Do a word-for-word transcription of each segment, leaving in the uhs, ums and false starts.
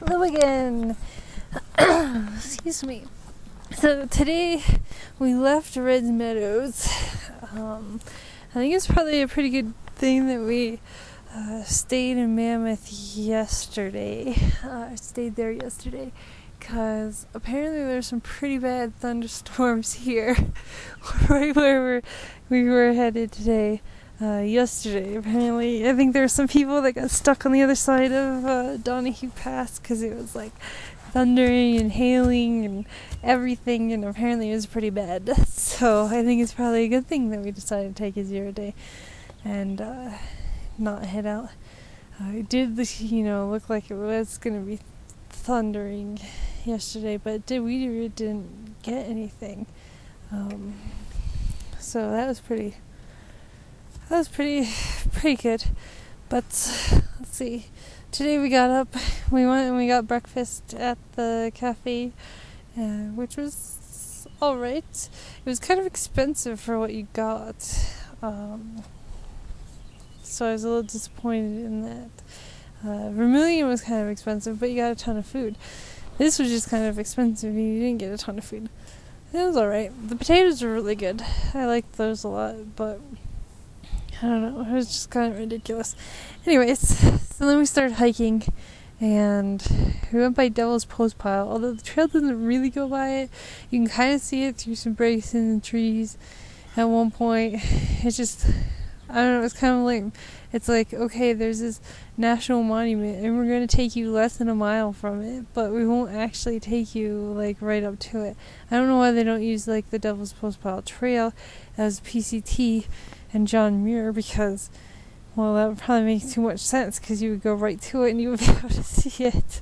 Hello again. Excuse me. So today we left Red Meadows. Um, I think it's probably a pretty good thing that we uh, stayed in Mammoth yesterday. Uh, I stayed there yesterday because apparently there's some pretty bad thunderstorms here, right where we're, we were headed today. Uh, yesterday, apparently, I think there were some people that got stuck on the other side of uh, Donahue Pass because it was like thundering and hailing and everything, and apparently it was pretty bad. So I think it's probably a good thing that we decided to take a zero day and uh, not head out. Uh, it did, you know, look like it was going to be thundering yesterday, but did we really didn't get anything. Um, so that was pretty. That was pretty, pretty good. But let's see. Today we got up. We went and we got breakfast at the cafe, uh, which was all right. It was kind of expensive for what you got, um, so I was a little disappointed in that. Uh, Vermilion was kind of expensive, but you got a ton of food. This was just kind of expensive, and you didn't get a ton of food. It was all right. The potatoes were really good. I liked those a lot, but I don't know, it was just kind of ridiculous. Anyways, so then we started hiking, and we went by Devil's Postpile. Although the trail doesn't really go by it, you can kind of see it through some breaks in the trees. At one point, it's just, I don't know, it's kind of lame. It's like, okay, there's this national monument, and we're going to take you less than a mile from it, but we won't actually take you, like, right up to it. I don't know why they don't use, like, the Devil's Postpile Trail as P C T and John Muir, because, well, that would probably make too much sense, because you would go right to it and you would be able to see it.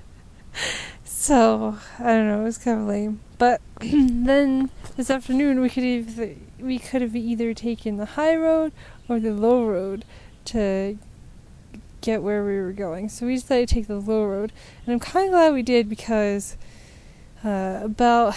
So, I don't know, it was kind of lame. But then this afternoon we could either, we could have either taken the high road or the low road to get where we were going. So we decided to take the low road, and I'm kind of glad we did, because uh, about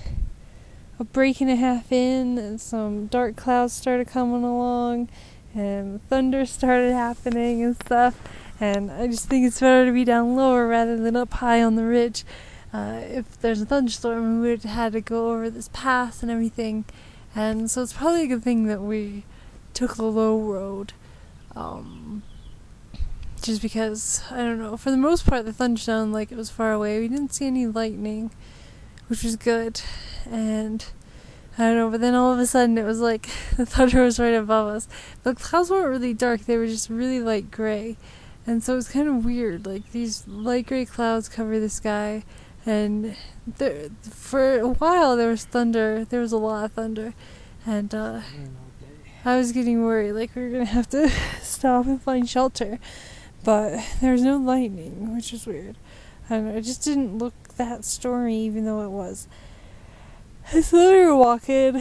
a break and a half in, and some dark clouds started coming along, and thunder started happening and stuff, and I just think it's better to be down lower rather than up high on the ridge. Uh, if there's a thunderstorm, we would have had to go over this pass and everything, and so it's probably a good thing that we took the low road, um, just because, I don't know, for the most part the thunder sounded like it was far away. We didn't see any lightning, which was good, and I don't know, but then all of a sudden it was like the thunder was right above us. The clouds weren't really dark, they were just really light gray, and so it was kind of weird. Like, these light gray clouds cover the sky, and there, for a while there was thunder, there was a lot of thunder, and uh, I was getting worried, like we were going to have to stop and find shelter, but there was no lightning, which was weird. I don't know, it just didn't look that stormy, even though it was. And so we were walking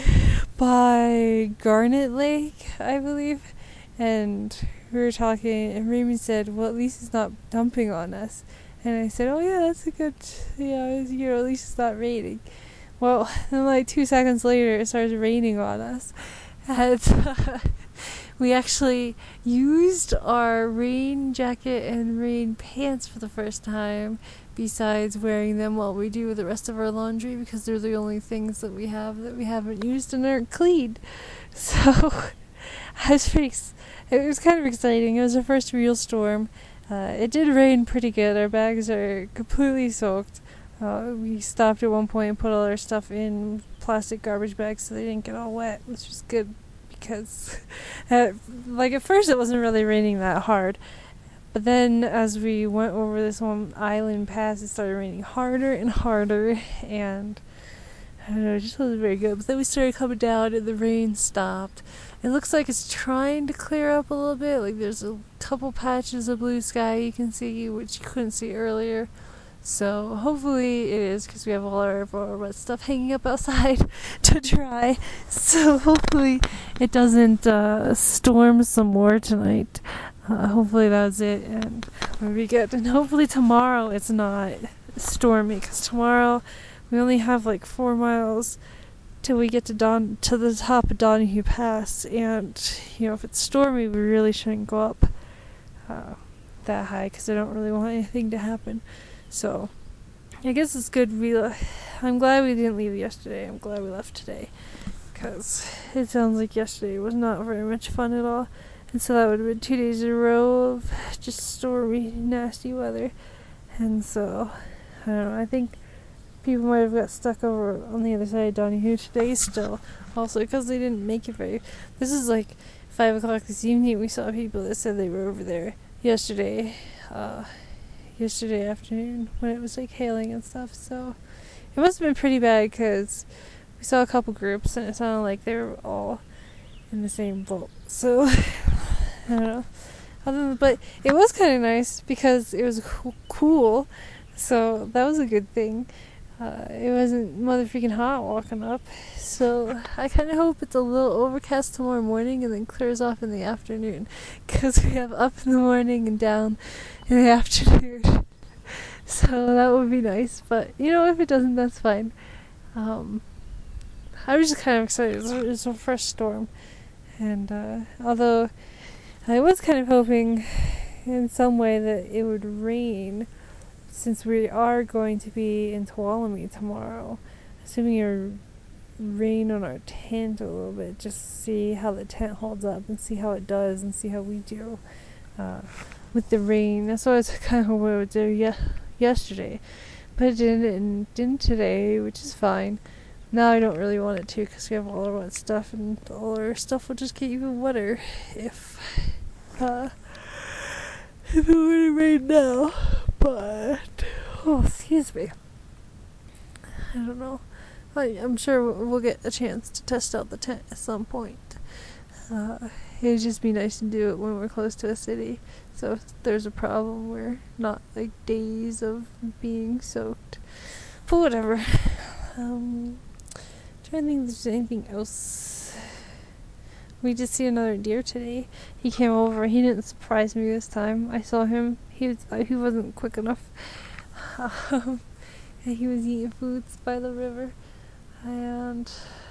by Garnet Lake, I believe, and we were talking, and Raymond said, well, at least it's not dumping on us. And I said, oh yeah, that's a good, yeah, you know, at least it's not raining. Well, then like two seconds later, it starts raining on us. And uh, we actually used our rain jacket and rain pants for the first time, besides wearing them while we do the rest of our laundry, because they're the only things that we have that we haven't used and aren't cleaned. So I was pretty, it was kind of exciting. It was our first real storm. Uh, it did rain pretty good. Our bags are completely soaked. Uh, we stopped at one point and put all our stuff in plastic garbage bags so they didn't get all wet, which was good, because at, like at first it wasn't really raining that hard. But then, as we went over this one island pass, it started raining harder and harder, and I don't know, it just wasn't very good. But then we started coming down, and the rain stopped. It looks like it's trying to clear up a little bit. Like, there's a couple patches of blue sky you can see, which you couldn't see earlier. So hopefully it is, because we have all our, our wet stuff hanging up outside to dry. So hopefully it doesn't uh, storm some more tonight. Uh, hopefully that's it, and we'll be good. And hopefully tomorrow it's not stormy, because tomorrow we only have like four miles till we get to Don to the top of Donahue Pass, and you know, if it's stormy, we really shouldn't go up uh, that high, because I don't really want anything to happen. So I guess it's good we le- I'm glad we didn't leave yesterday. I'm glad we left today, because it sounds like yesterday was not very much fun at all. And so that would have been two days in a row of just stormy, nasty weather. And so, I don't know, I think people might have got stuck over on the other side of Donahue today still. Also, because they didn't make it very... This is like five o'clock this evening. We saw people that said they were over there yesterday, uh, yesterday afternoon when it was like hailing and stuff. So, it must have been pretty bad because we saw a couple groups and it sounded like they were all in the same boat. So, I don't know. Other than, but it was kind of nice because it was co- cool. So, that was a good thing. Uh, it wasn't mother freaking hot walking up, so I kind of hope it's a little overcast tomorrow morning and then clears off in the afternoon, because we have up in the morning and down in the afternoon. So that would be nice, but you know, if it doesn't, that's fine. Um, I was just kind of excited. It's a, it's a fresh storm, and uh, although I was kind of hoping in some way that it would rain, since we are going to be in Tuolumne tomorrow, assuming it'll rain on our tent a little bit, just to see how the tent holds up and see how it does and see how we do uh, with the rain. That's what I was kind of hoping it would do ye- yesterday, but it didn't, and didn't today, which is fine. Now I don't really want it to because we have all our wet stuff, and all our stuff will just get even wetter if uh, if it were to rain now. But, oh, excuse me. I don't know. I, I'm sure we'll get a chance to test out the tent at some point. Uh, it would just be nice to do it when we're close to a city. So if there's a problem, we're not like days of being soaked. But whatever. Um, trying to think if there's anything else. We did see another deer today. He came over. He didn't surprise me this time. I saw him. He was uh, he wasn't quick enough. Um, and he was eating foods by the river. And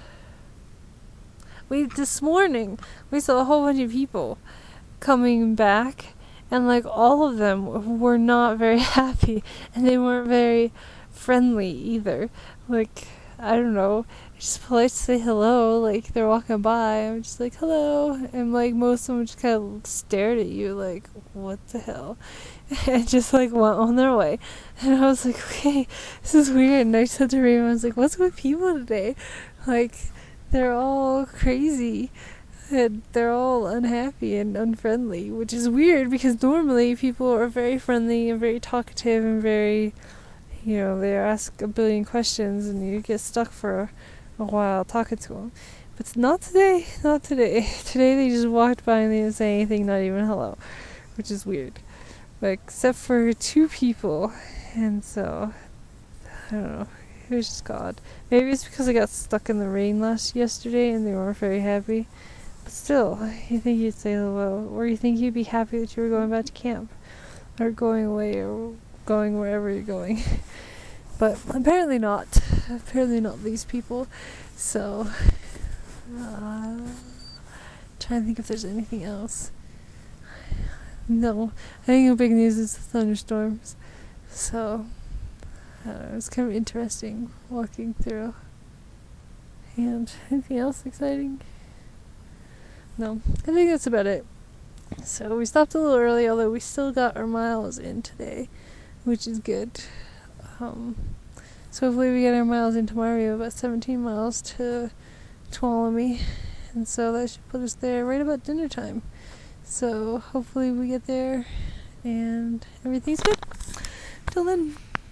we this morning we saw a whole bunch of people coming back, and like all of them were not very happy, and they weren't very friendly either. Like, I don't know, it's just polite to say hello, like they're walking by, I'm just like, hello, and like most of them just kind of stared at you like, what the hell, and just like went on their way. And I was like, okay, this is weird. And I said to Raymond, I was like, what's with people today? Like, they're all crazy, and they're all unhappy and unfriendly, which is weird because normally people are very friendly and very talkative and very, you know, they ask a billion questions and you get stuck for a while talking to them. But not today, not today. Today they just walked by and they didn't say anything, not even hello, which is weird. But except for two people, and so, I don't know, it was just God. Maybe it's because I got stuck in the rain last yesterday and they weren't very happy. But still, you think you'd say hello, or you think you'd be happy that you were going back to camp, or going away, or going wherever you're going. But apparently not. Apparently not these people. So, uh, trying to think if there's anything else. No, I think the big news is the thunderstorms. So, I don't know, it's kind of interesting walking through. And anything else exciting? No, I think that's about it. So we stopped a little early, although we still got our miles in today, which is good. Um, so hopefully we get our miles in tomorrow. We have about seventeen miles to Tuolumne, and so that should put us there right about dinner time. So hopefully we get there and everything's good. Till then.